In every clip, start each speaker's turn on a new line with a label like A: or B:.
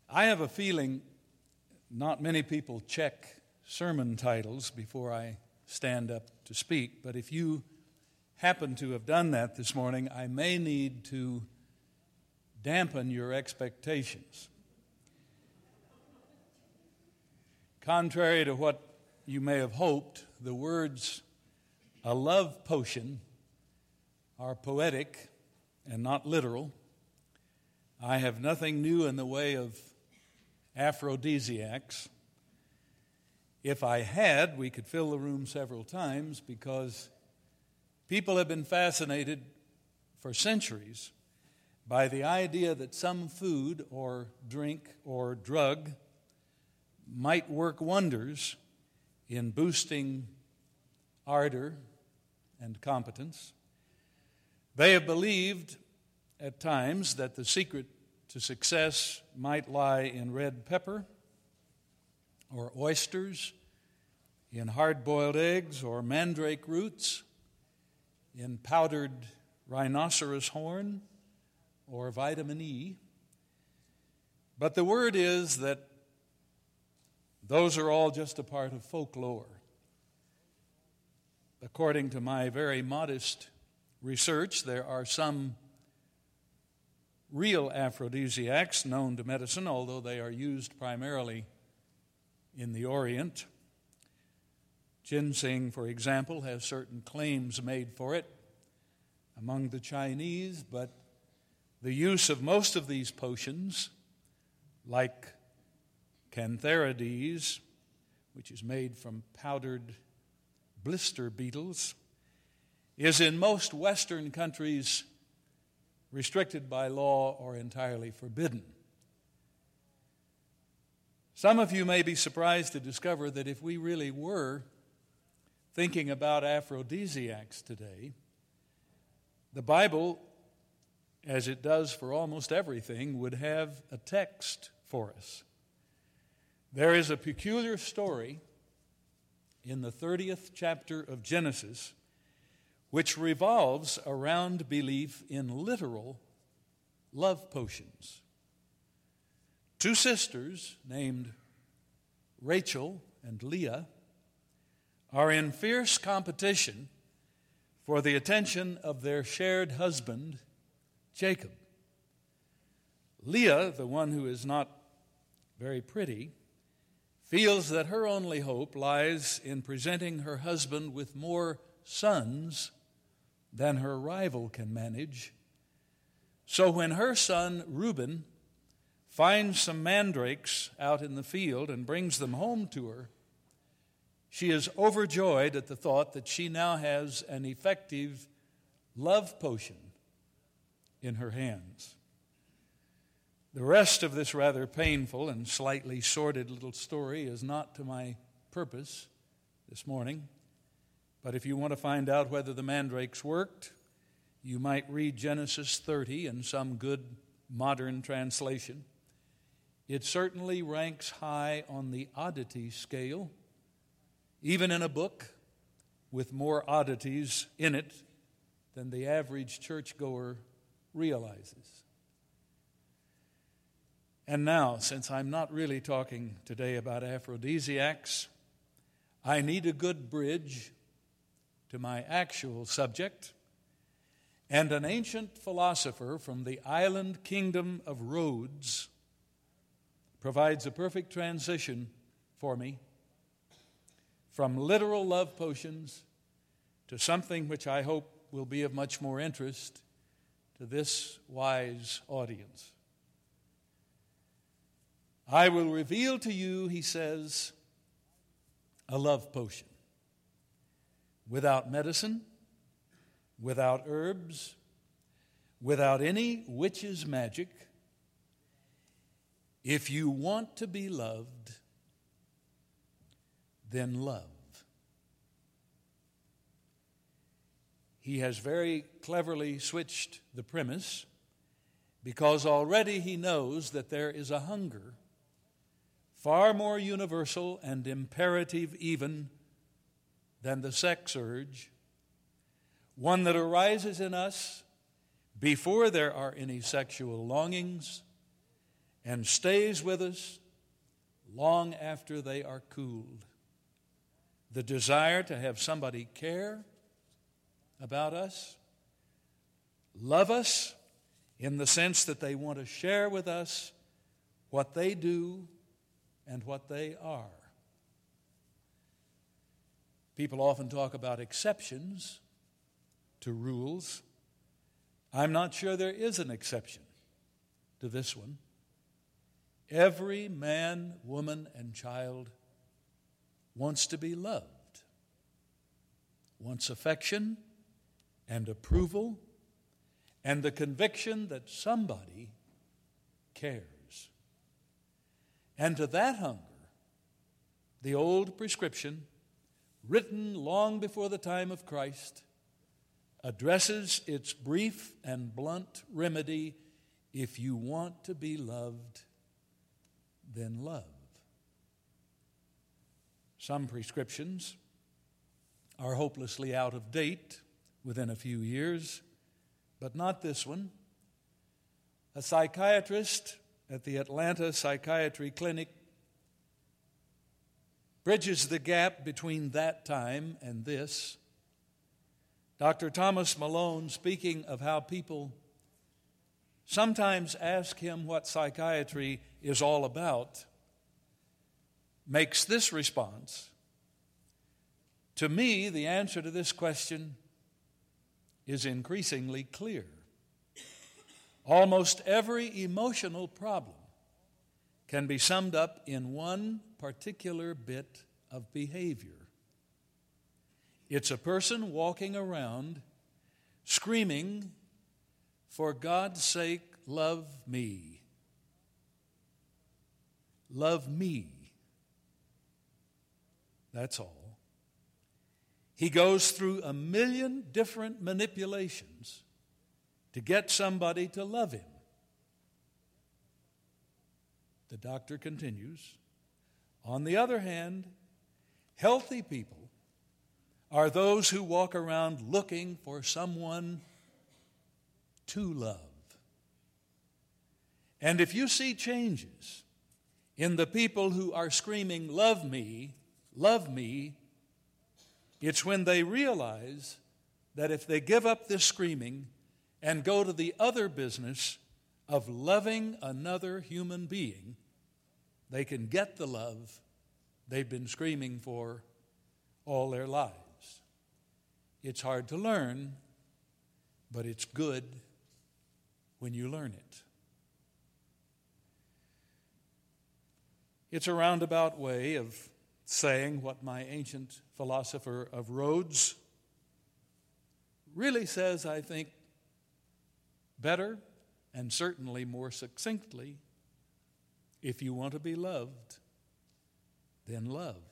A: I have a feeling not many people check sermon titles before I stand up to speak, but if you happen to have done that this morning, I may need to dampen your expectations. Contrary to what you may have hoped, the words "a love potion" are poetic and not literal. I have nothing new in the way of aphrodisiacs. If I had, we could fill the room several times because people have been fascinated for centuries by the idea that some food or drink or drug might work wonders in boosting ardor and competence. They have believed at times that the secret to success might lie in red pepper or oysters, in hard-boiled eggs or mandrake roots, in powdered rhinoceros horn or vitamin E. But the word is that those are all just a part of folklore. According to my very modest research, there are some real aphrodisiacs known to medicine, although they are used primarily in the Orient. Ginseng, for example, has certain claims made for it among the Chinese, but the use of most of these potions, like cantharides, which is made from powdered blister beetles, is in most Western countries restricted by law or entirely forbidden. Some of you may be surprised to discover that if we really were thinking about aphrodisiacs today, the Bible, as it does for almost everything, would have a text for us. There is a peculiar story in the 30th chapter of Genesis which revolves around belief in literal love potions. Two sisters named Rachel and Leah are in fierce competition for the attention of their shared husband, Jacob. Leah, the one who is not very pretty, feels that her only hope lies in presenting her husband with more sons than her rival can manage. So when her son Reuben finds some mandrakes out in the field and brings them home to her, she is overjoyed at the thought that she now has an effective love potion in her hands. The rest of this rather painful and slightly sordid little story is not to my purpose this morning. But if you want to find out whether the mandrakes worked, you might read Genesis 30 in some good modern translation. It certainly ranks high on the oddity scale, even in a book with more oddities in it than the average churchgoer realizes. And now, since I'm not really talking today about aphrodisiacs, I need a good bridge to my actual subject, and an ancient philosopher from the island kingdom of Rhodes provides a perfect transition for me from literal love potions to something which I hope will be of much more interest to this wise audience. I will reveal to you, he says, a love potion. Without medicine, without herbs, without any witch's magic. If you want to be loved, then love. He has very cleverly switched the premise because already he knows that there is a hunger far more universal and imperative even than the sex urge, one that arises in us before there are any sexual longings and stays with us long after they are cooled. The desire to have somebody care about us, love us in the sense that they want to share with us what they do and what they are. People often talk about exceptions to rules. I'm not sure there is an exception to this one. Every man, woman, and child wants to be loved, wants affection and approval and the conviction that somebody cares. And to that hunger, the old prescription, written long before the time of Christ, addresses its brief and blunt remedy: if you want to be loved, then love. Some prescriptions are hopelessly out of date within a few years, but not this one. A psychiatrist at the Atlanta Psychiatry Clinic bridges the gap between that time and this. Dr. Thomas Malone, speaking of how people sometimes ask him what psychiatry is all about, makes this response: to me, the answer to this question is increasingly clear. Almost every emotional problem can be summed up in one particular bit of behavior. It's a person walking around screaming, "For God's sake, love me. Love me." That's all. He goes through a million different manipulations to get somebody to love him. The doctor continues, on the other hand, healthy people are those who walk around looking for someone to love. And if you see changes in the people who are screaming, "Love me, love me," it's when they realize that if they give up this screaming and go to the other business of loving another human being, they can get the love they've been screaming for all their lives. It's hard to learn, but it's good when you learn it. It's a roundabout way of saying what my ancient philosopher of Rhodes really says, I think, better and certainly more succinctly: if you want to be loved, then love.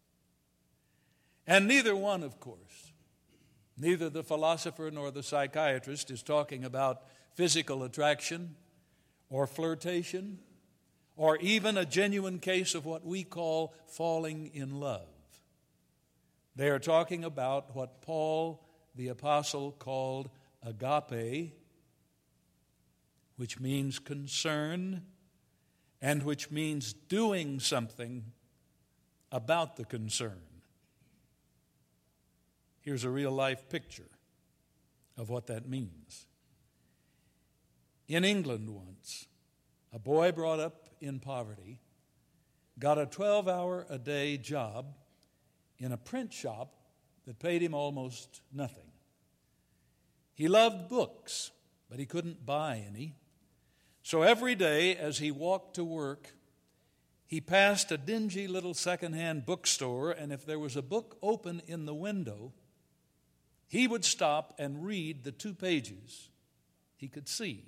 A: And neither one, of course, neither the philosopher nor the psychiatrist is talking about physical attraction or flirtation or even a genuine case of what we call falling in love. They are talking about what Paul the Apostle called agape, which means concern and which means doing something about the concern. Here's a real-life picture of what that means. In England once, a boy brought up in poverty got a 12-hour-a-day job in a print shop that paid him almost nothing. He loved books, but he couldn't buy any. So every day as he walked to work, he passed a dingy little secondhand bookstore, and if there was a book open in the window, he would stop and read the 2 pages he could see.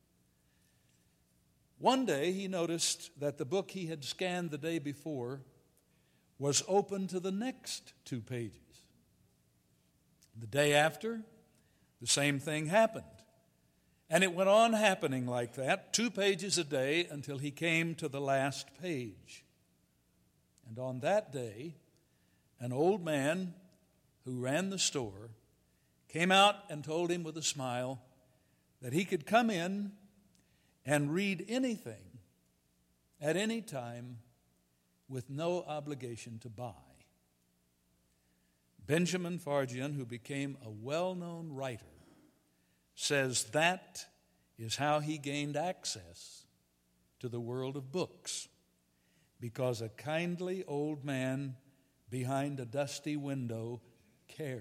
A: One day he noticed that the book he had scanned the day before was open to the next 2 pages. The day after, the same thing happened. And it went on happening like that, 2 pages a day, until he came to the last page. And on that day, an old man who ran the store came out and told him with a smile that he could come in and read anything at any time with no obligation to buy. Benjamin Fargian, who became a well-known writer, says that is how he gained access to the world of books, because a kindly old man behind a dusty window cared.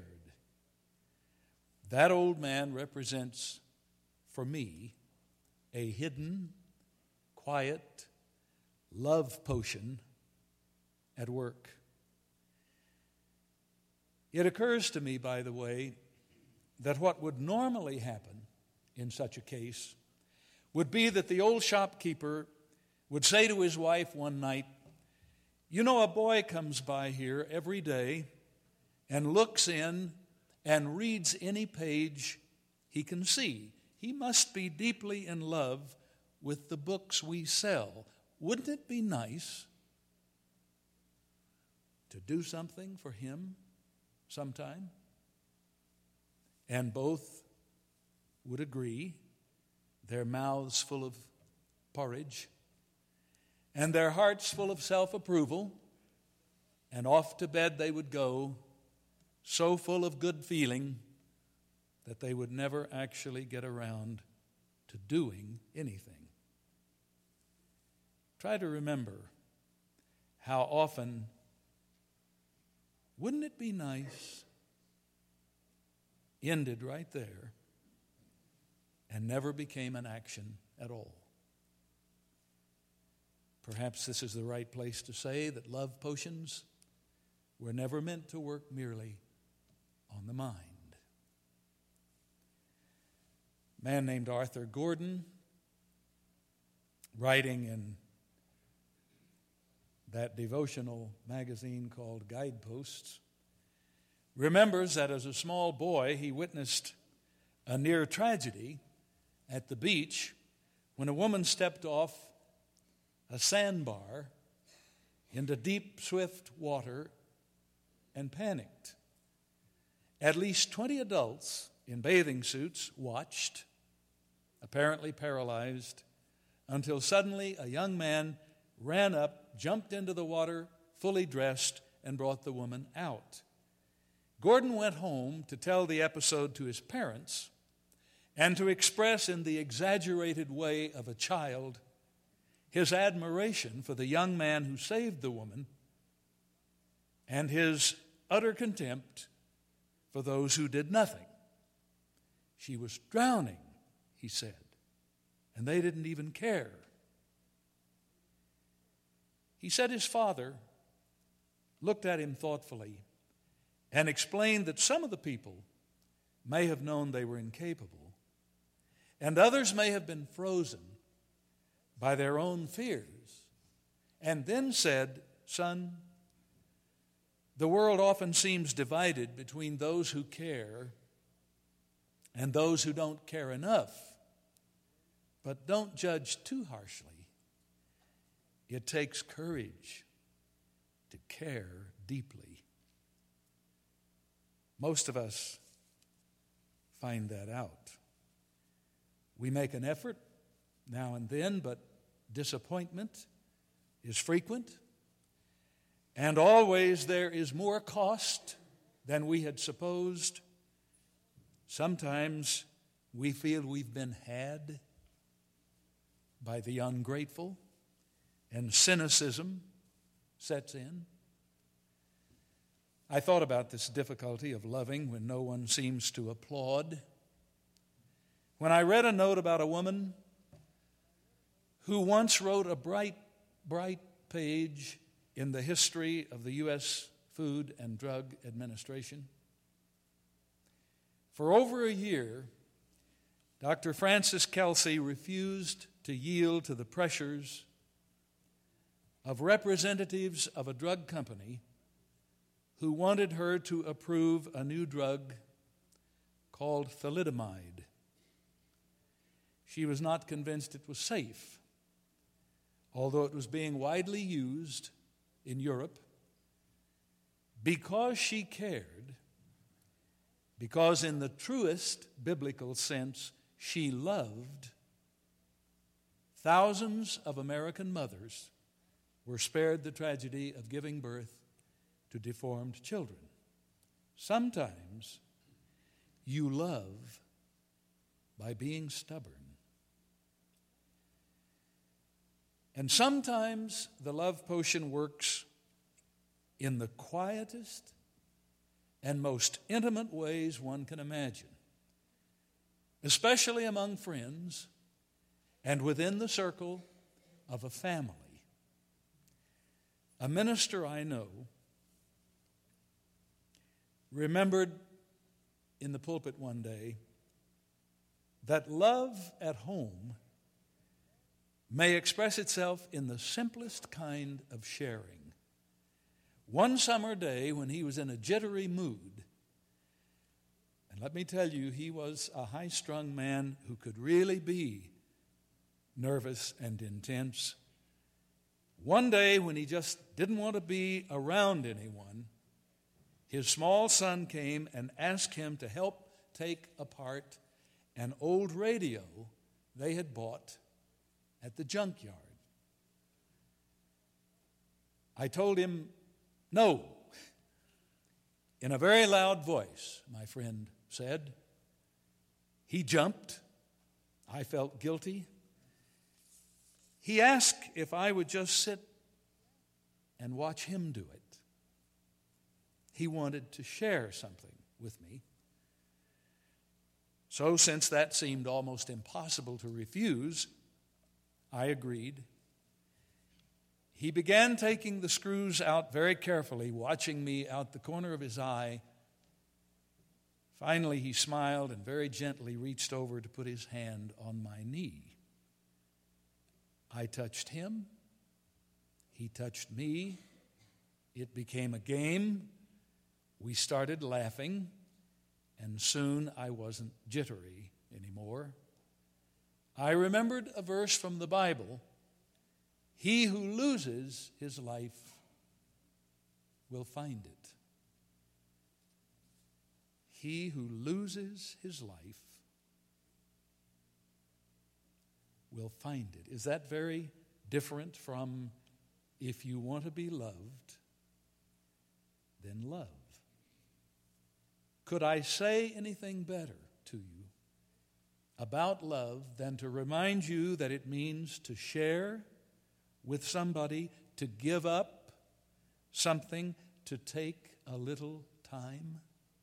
A: That old man represents, for me, a hidden, quiet love potion at work. It occurs to me, by the way, that what would normally happen in such a case would be that the old shopkeeper would say to his wife one night, "You know, a boy comes by here every day and looks in and reads any page he can see. He must be deeply in love with the books we sell. Wouldn't it be nice to do something for him sometime?" And both would agree, their mouths full of porridge and their hearts full of self-approval, and off to bed they would go, so full of good feeling that they would never actually get around to doing anything. Try to remember how often, wouldn't it be nice, ended right there and never became an action at all. Perhaps this is the right place to say that love potions were never meant to work merely on the mind. A man named Arthur Gordon, writing in that devotional magazine called Guideposts, remembers that as a small boy he witnessed a near tragedy at the beach when a woman stepped off a sandbar into deep, swift water and panicked. At least 20 adults in bathing suits watched, apparently paralyzed, until suddenly a young man ran up, jumped into the water, fully dressed, and brought the woman out. Gordon went home to tell the episode to his parents and to express in the exaggerated way of a child his admiration for the young man who saved the woman and his utter contempt for those who did nothing. She was drowning, he said, and they didn't even care. He said his father looked at him thoughtfully and explained that some of the people may have known they were incapable, and others may have been frozen by their own fears, and then said, "Son, the world often seems divided between those who care and those who don't care enough, but don't judge too harshly. It takes courage to care deeply." Most of us find that out. We make an effort now and then, but disappointment is frequent. And always there is more cost than we had supposed. Sometimes we feel we've been had by the ungrateful, and cynicism sets in. I thought about this difficulty of loving when no one seems to applaud. When I read a note about a woman who once wrote a bright page in the history of the U.S. Food and Drug Administration. For over a year, Dr. Frances Kelsey refused to yield to the pressures of representatives of a drug company who wanted her to approve a new drug called thalidomide. She was not convinced it was safe, although it was being widely used in Europe, because she cared, because in the truest biblical sense she loved, thousands of American mothers were spared the tragedy of giving birth to deformed children. Sometimes you love by being stubborn. And sometimes the love potion works in the quietest and most intimate ways one can imagine, especially among friends and within the circle of a family. A minister I know remembered in the pulpit one day that love at home may express itself in the simplest kind of sharing. One summer day when he was in a jittery mood, and let me tell you, he was a high-strung man who could really be nervous and intense. One day when he just didn't want to be around anyone, his small son came and asked him to help take apart an old radio they had bought at the junkyard. I told him, no. In a very loud voice, my friend said. He jumped. I felt guilty. He asked if I would just sit and watch him do it. He wanted to share something with me. So, since that seemed almost impossible to refuse, I agreed. He began taking the screws out very carefully, watching me out the corner of his eye. Finally, he smiled and very gently reached over to put his hand on my knee. I touched him. He touched me. It became a game. We started laughing, and soon I wasn't jittery anymore. I remembered a verse from the Bible. He who loses his life will find it. He who loses his life will find it. Is that very different from if you want to be loved, then love? Could I say anything better to you about love than to remind you that it means to share with somebody, to give up something, to take a little time?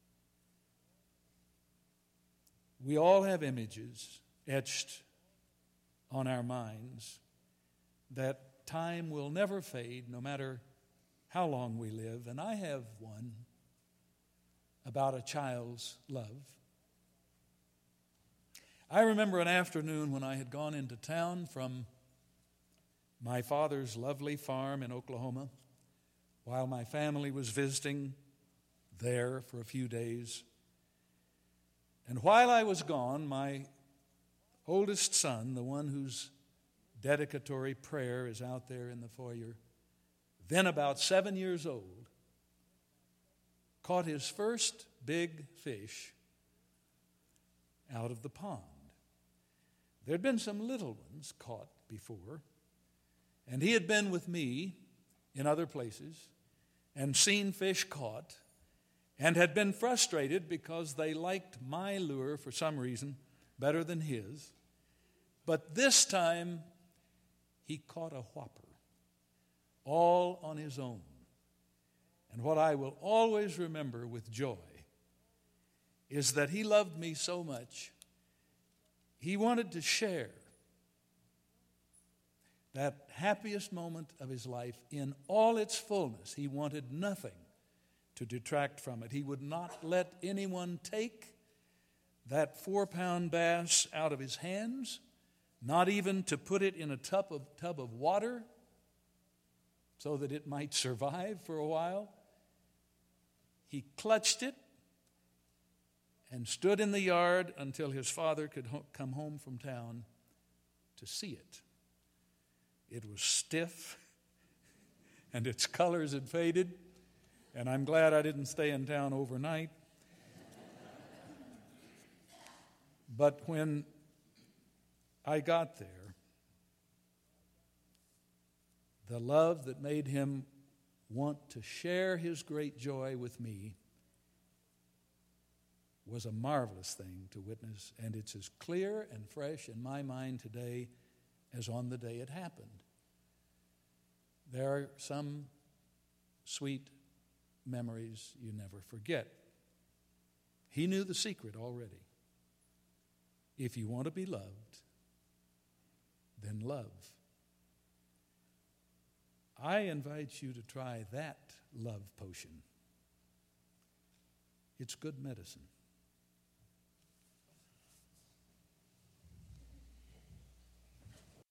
A: We all have images etched on our minds that time will never fade, no matter how long we live. And I have one about a child's love. I remember an afternoon when I had gone into town from my father's lovely farm in Oklahoma while my family was visiting there for a few days. And while I was gone, my oldest son, the one whose dedicatory prayer is out there in the foyer, then about 7 years old, caught his first big fish out of the pond. There had been some little ones caught before, and he had been with me in other places and seen fish caught and had been frustrated because they liked my lure for some reason better than his. But this time, he caught a whopper, all on his own. And what I will always remember with joy is that he loved me so much, he wanted to share that happiest moment of his life in all its fullness. He wanted nothing to detract from it. He would not let anyone take that 4-pound bass out of his hands, not even to put it in a tub of water so that it might survive for a while. He clutched it and stood in the yard until his father could come home from town to see it. It was stiff, and its colors had faded, and I'm glad I didn't stay in town overnight. But when I got there, The love that made him want to share his great joy with me was a marvelous thing to witness, and it's as clear and fresh in my mind today as on the day it happened. There are some sweet memories you never forget. He knew the secret already. If you want to be loved, then love. I invite you to try that love potion. It's good medicine.